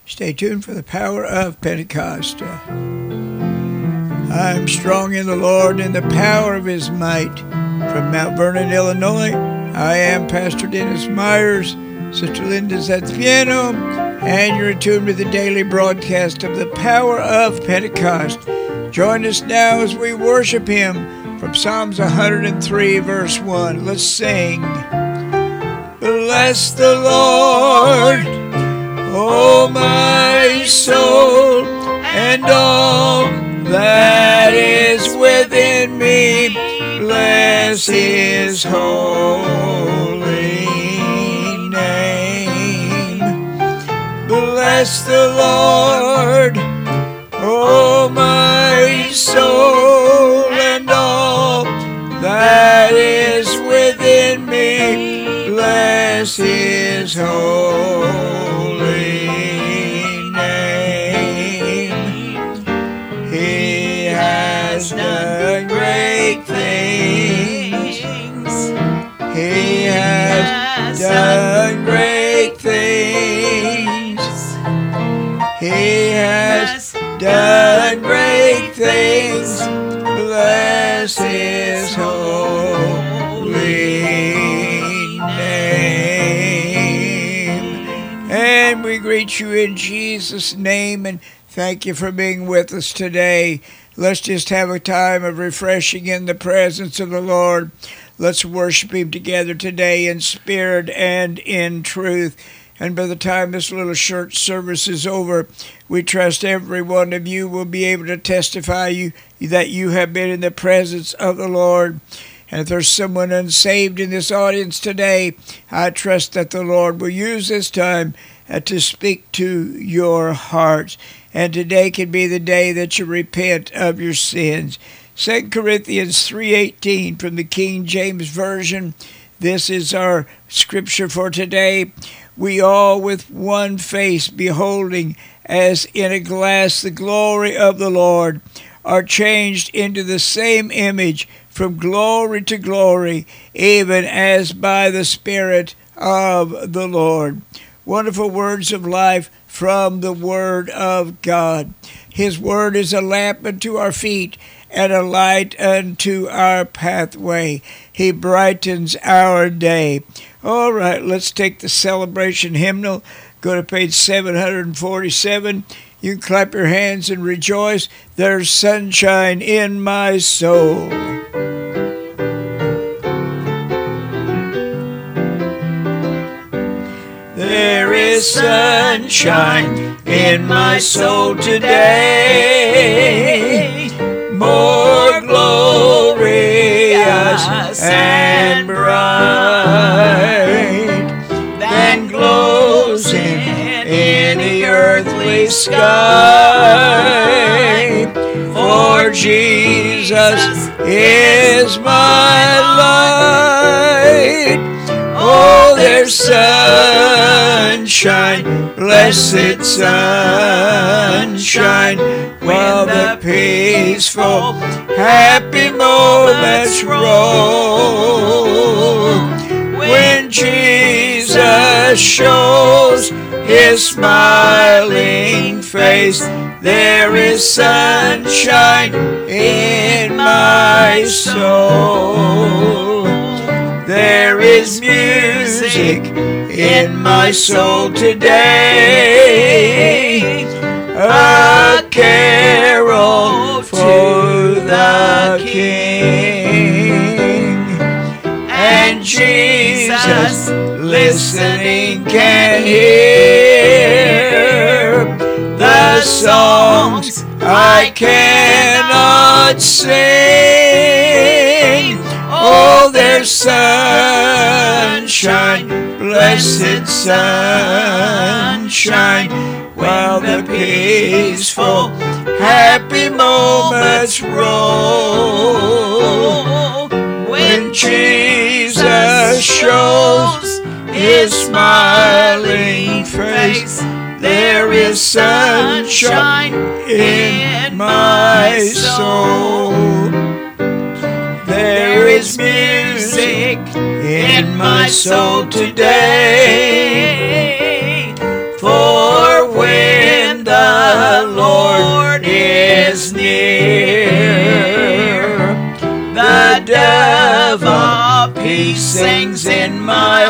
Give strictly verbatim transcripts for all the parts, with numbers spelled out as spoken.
Stay tuned for the power of Pentecost. Uh, I'm strong in the Lord and the power of his might. From Mount Vernon, Illinois, I am Pastor Dennis Myers. Sister Linda's at the piano, and you're attuned to the daily broadcast of the power of Pentecost. Join us now as we worship him from Psalms one hundred three, verse one. Let's sing. Bless the Lord, O my soul, and all that is within me. Bless his holy name. Bless the Lord, O my soul, and all that is within me. Bless his holy name. He has done great things. He has done great things. He has done great things. Bless his holy name. And we greet you in Jesus' name and thank you for being with us today. Let's just have a time of refreshing in the presence of the Lord. Let's worship him together today in spirit and in truth. And by the time this little church service is over, we trust every one of you will be able to testify you that you have been in the presence of the Lord. And if there's someone unsaved in this audience today, I trust that the Lord will use this time uh, to speak to your hearts. And today can be the day that you repent of your sins. Second Corinthians three eighteen from the King James Version. This is our scripture for today. We all with one face beholding as in a glass the glory of the Lord are changed into the same image from glory to glory, even as by the Spirit of the Lord. Wonderful words of life from the Word of God. His Word is a lamp unto our feet and a light unto our pathway. He brightens our day. All right, let's take the celebration hymnal. Go to page seven forty-seven. You can clap your hands and rejoice. There's sunshine in my soul. There is sunshine in my soul today, more glorious and bright than glows in any earthly sky. For Jesus is my light. Oh, there's sunshine, blessed sunshine, when the peaceful, happy moments roll. When Jesus shows his smiling face, there is sunshine in my soul. There is music in my soul today, a carol for the King. And Jesus, listening, can hear the songs I cannot sing. Oh, there's sunshine, blessed sunshine, while the peaceful, happy moments roll. When Jesus shows his smiling face, there is sunshine in my soul. There is music in my soul today, for where peace sings in my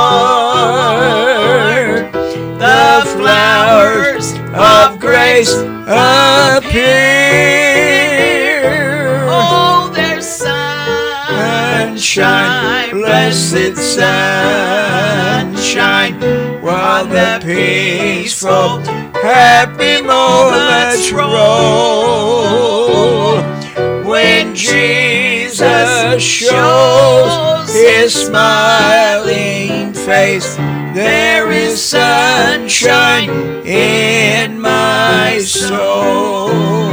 heart. The flowers of grace appear. Oh, there's sunshine, blessed sunshine, while the peaceful, happy moments roll. When Jesus shows his smiling face, there is sunshine in my soul.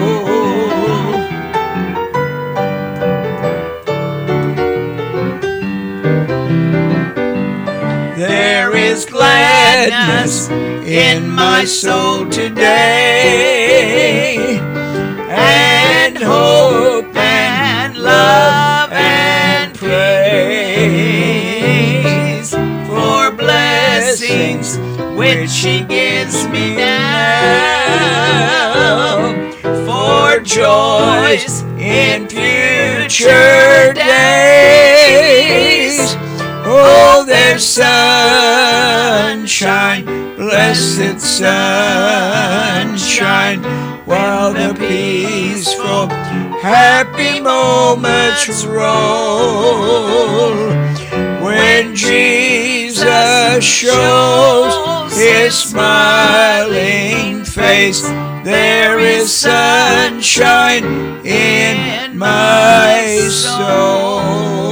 There is gladness in my soul today, and hope and love and praise for blessings which he gives me now, for joys in future days. Oh, there's sunshine, blessed sunshine, while the peaceful, happy moments roll. When Jesus shows his smiling face, there is sunshine in my soul.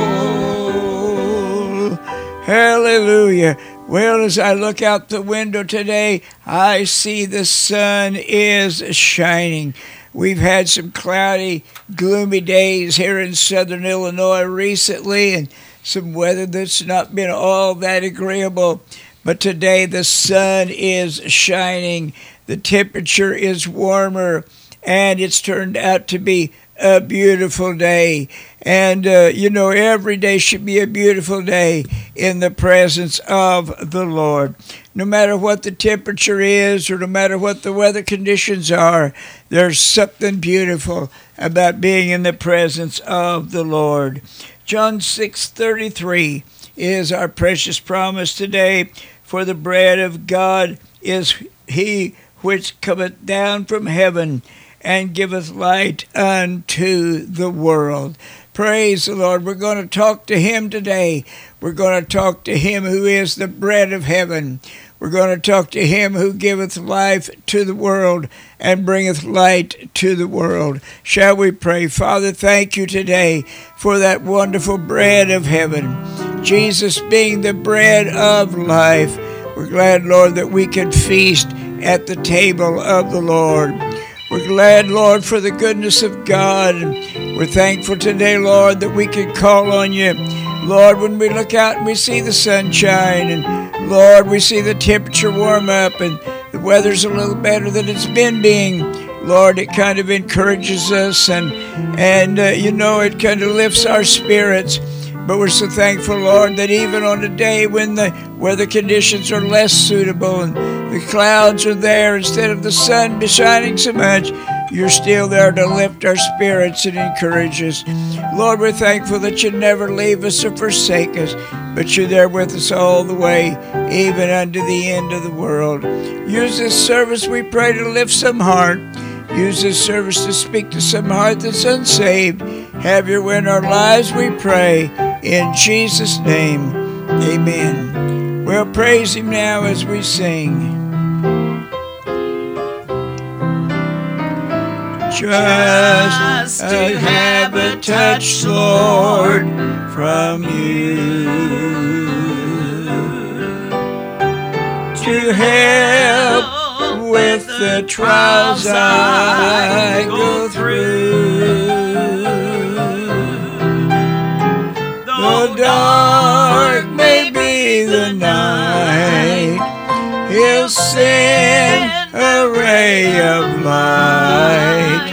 Hallelujah. Well, as I look out the window today, I see the sun is shining. We've had some cloudy, gloomy days here in southern Illinois recently, and some weather that's not been all that agreeable. But today the sun is shining. The temperature is warmer, and it's turned out to be a beautiful day. And, uh, you know, every day should be a beautiful day in the presence of the Lord. No matter what the temperature is or no matter what the weather conditions are, there's something beautiful about being in the presence of the Lord. John six thirty-three is our precious promise today. For the bread of God is he which cometh down from heaven and giveth light unto the world. Praise the Lord. We're going to talk to him today. We're going to talk to him who is the bread of heaven. We're going to talk to him who giveth life to the world and bringeth light to the world. Shall we pray? Father, thank you today for that wonderful bread of heaven. Jesus being the bread of life. We're glad, Lord, that we can feast at the table of the Lord. We're glad, Lord, for the goodness of God. We're thankful today, Lord, that we can call on you. Lord, when we look out and we see the sunshine, and Lord, we see the temperature warm up, and the weather's a little better than it's been being, Lord, it kind of encourages us, and, and uh, you know, it kind of lifts our spirits. But we're so thankful, Lord, that even on a day when the weather conditions are less suitable and the clouds are there instead of the sun shining so much, you're still there to lift our spirits and encourage us. Lord, we're thankful that you never leave us or forsake us, but you're there with us all the way, even unto the end of the world. Use this service, we pray, to lift some heart. Use this service to speak to some heart that's unsaved. Have your way in our lives, we pray. In Jesus' name, amen. We'll praise him now as we sing. Just to have a touch, Lord, from you, to help with the trials I go through. Though dark may be the night, he'll send a ray of light.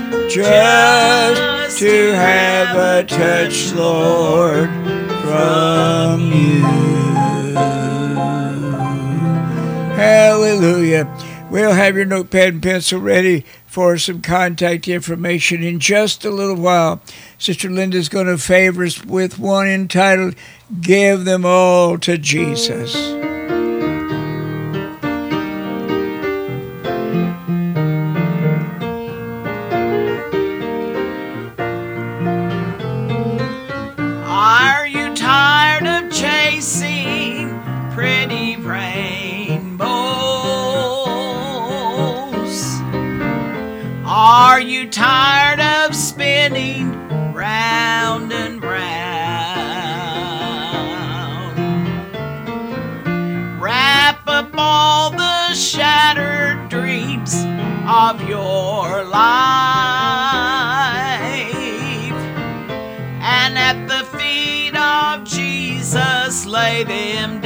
Just to have a touch, Lord, from you. Hallelujah. Well, have your notepad and pencil ready for some contact information in just a little while. Sister Linda's going to favor us with one entitled, Give Them All to Jesus. Are you tired of chasing pretty rainbows? Are you tired of spinning round and round? Wrap up all the shattered dreams of your life, and at the feet of Jesus lay them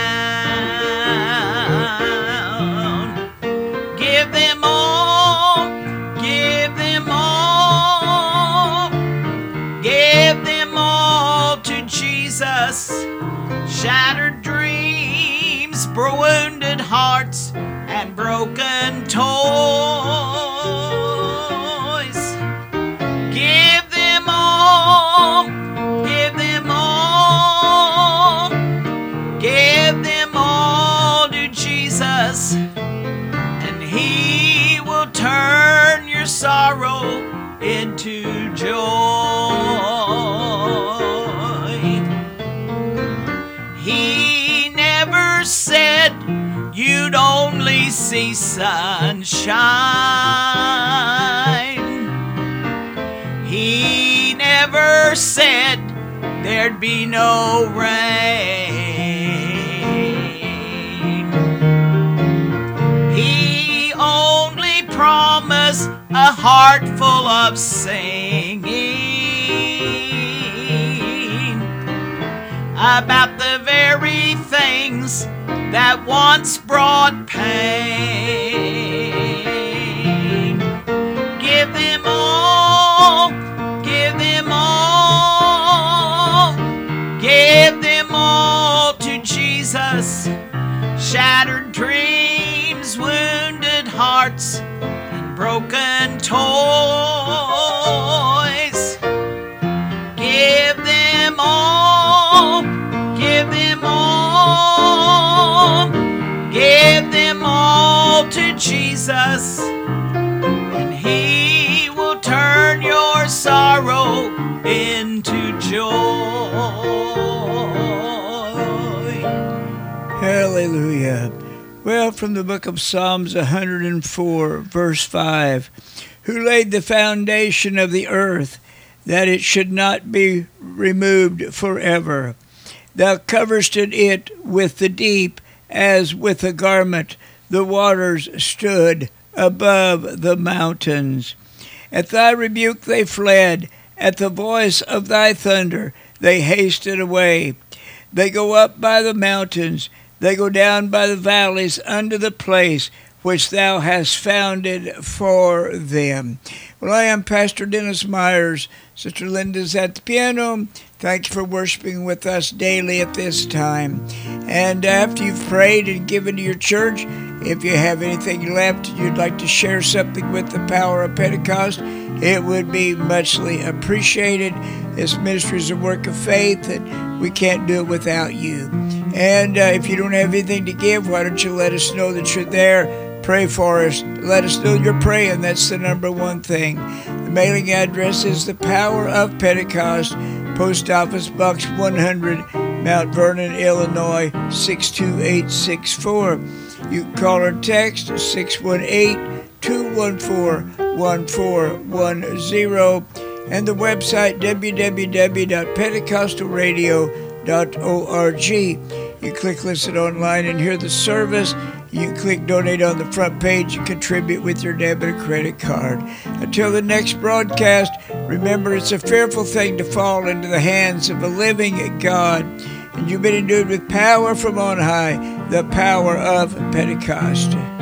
down. Give them all, give them all, give them all to Jesus. Shattered dreams, wounded hearts, and broken toys. Give them all, give them all, give them all to Jesus, and He will turn your sorrow into joy. He never said you'd only see sunshine. He never said there'd be no rain. He only promised a heart full of singing about the very things that once brought pain. Give them all, give them all, give them all to Jesus. Shattered dreams, wounded hearts, and broken toys. Give them all, give them all, give them all to Jesus, and He will turn your sorrow into joy. Hallelujah. Well, from the book of Psalms one hundred four, verse five, who laid the foundation of the earth, that it should not be removed forever. Thou coverest it with the deep, as with a garment. The waters stood above the mountains. At thy rebuke they fled. At the voice of thy thunder they hasted away. They go up by the mountains. They go down by the valleys unto the place which thou hast founded for them. Well, I am Pastor Dennis Myers. Sister Linda's at the piano. Thank you for worshiping with us daily at this time. And after you've prayed and given to your church, if you have anything left and you'd like to share something with the power of Pentecost, it would be muchly appreciated. This ministry is a work of faith, and we can't do it without you. And uh, if you don't have anything to give, why don't you let us know that you're there? Pray for us. Let us know you're praying. That's the number one thing. The mailing address is the Power of Pentecost, Post Office Box one hundred, Mount Vernon, Illinois, six two eight six four. You can call or text six one eight, two one four, one four one zero, and the website w w w dot pentecostal radio dot org. You click Listen Online and hear the service. You can click Donate on the front page and contribute with your debit or credit card. Until the next broadcast, remember it's a fearful thing to fall into the hands of a living God. And you've been endued with power from on high, the power of Pentecost.